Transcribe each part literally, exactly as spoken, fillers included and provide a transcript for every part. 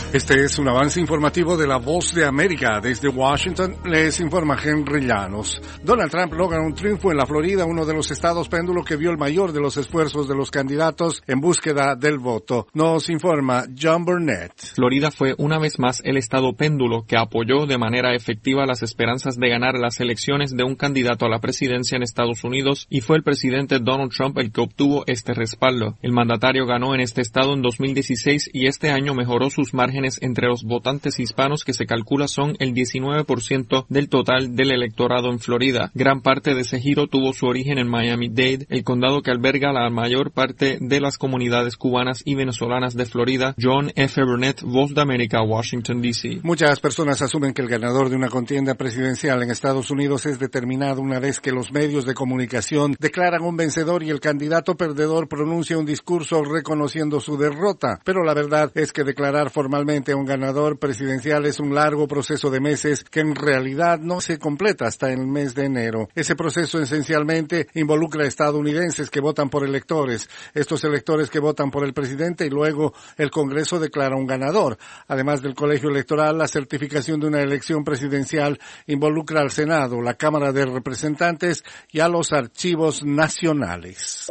Este es un avance informativo de La Voz de América. Desde Washington les informa Henry Llanos. Donald Trump logra un triunfo en la Florida, uno de los estados péndulo que vio el mayor de los esfuerzos de los candidatos en búsqueda del voto. Nos informa John Burnett. Florida fue una vez más el estado péndulo que apoyó de manera efectiva las esperanzas de ganar las elecciones de un candidato a la presidencia en Estados Unidos, y fue el presidente Donald Trump el que obtuvo este respaldo. El mandatario ganó en este estado en dos mil dieciséis y este año mejoró sus márgenes entre los votantes hispanos, que se calcula son el diecinueve por ciento del total del electorado en Florida. Gran parte de ese giro tuvo su origen en Miami-Dade, el condado que alberga la mayor parte de las comunidades cubanas y venezolanas de Florida. John F. Burnett, Voz de América, Washington, D C Muchas personas asumen que el ganador de una contienda presidencial en Estados Unidos es determinado una vez que los medios de comunicación declaran un vencedor y el candidato perdedor pronuncia un discurso reconociendo su derrota. Pero la verdad es que declarar formalmente a un ganador presidencial es un largo proceso de meses que en realidad no se completa hasta el mes de enero. Ese proceso esencialmente involucra a estadounidenses que votan por electores, estos electores que votan por el presidente, y luego el Congreso declara un ganador. Además del colegio electoral, la certificación de una elección presidencial involucra al Senado, la Cámara de Representantes y a los archivos nacionales.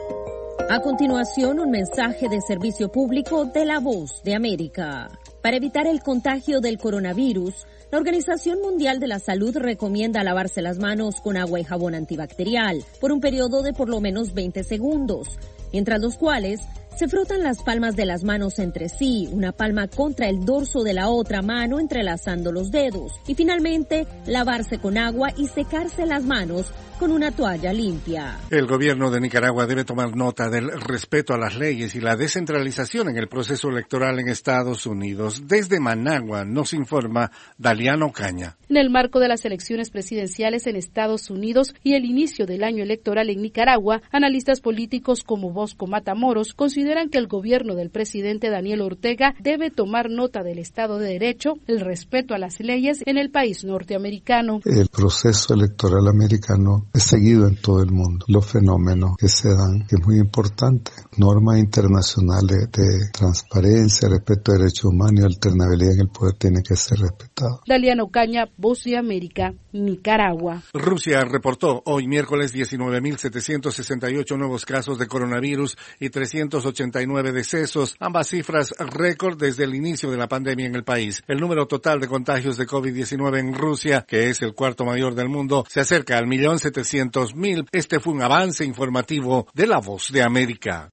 A continuación, un mensaje de servicio público de La Voz de América. Para evitar el contagio del coronavirus, la Organización Mundial de la Salud recomienda lavarse las manos con agua y jabón antibacterial por un periodo de por lo menos veinte segundos, mientras los cuales se frotan las palmas de las manos entre sí, una palma contra el dorso de la otra mano entrelazando los dedos, y finalmente lavarse con agua y secarse las manos con una toalla limpia. El gobierno de Nicaragua debe tomar nota del respeto a las leyes y la descentralización en el proceso electoral en Estados Unidos. Desde Managua nos informa Daliana Ocaña. En el marco de las elecciones presidenciales en Estados Unidos y el inicio del año electoral en Nicaragua, analistas políticos como Bosco Matamoros consideran que el gobierno del presidente Daniel Ortega debe tomar nota del Estado de Derecho, el respeto a las leyes en el país norteamericano. El proceso electoral americano es seguido en todo el mundo. Los fenómenos que se dan, que es muy importante, normas internacionales de transparencia, respeto a derechos humanos y alternabilidad en el poder tienen que ser respetados. Daliana Ocaña, Voz de América, Nicaragua. Rusia reportó hoy miércoles diecinueve mil setecientos sesenta y ocho nuevos casos de coronavirus y trescientos ochenta y nueve decesos, ambas cifras récord desde el inicio de la pandemia en el país. El número total de contagios de COVID diecinueve en Rusia, que es el cuarto mayor del mundo, se acerca al millón setecientos mil. Este fue un avance informativo de La Voz de América.